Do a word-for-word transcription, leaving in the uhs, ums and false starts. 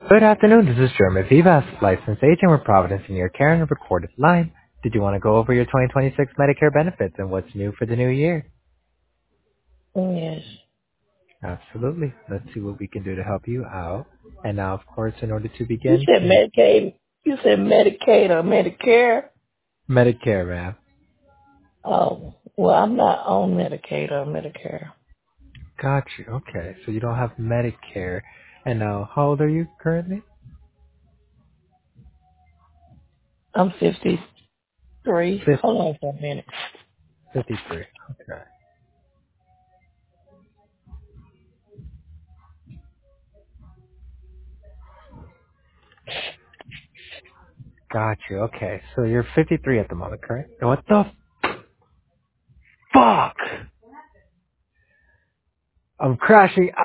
Good afternoon. This is Jeremy Vivas, licensed agent with Providence in your care and recorded line. Did you want to go over your twenty twenty-six Medicare benefits and what's new for the new year? Yes. Absolutely. Let's see what we can do to help you out. And now, of course, in order to You begin, said can you Medicaid. You said Medicaid or Medicare. Medicare, ma'am. Oh, well, I'm not on Medicaid or Medicare. Got you. Okay. So you don't have Medicare. And now, how old are you currently? I'm fifty-three. Fif- Hold on for a minute. fifty-three. Okay. Got you. Okay. So you're fifty-three at the moment, correct? And what the fuck? I'm crashing.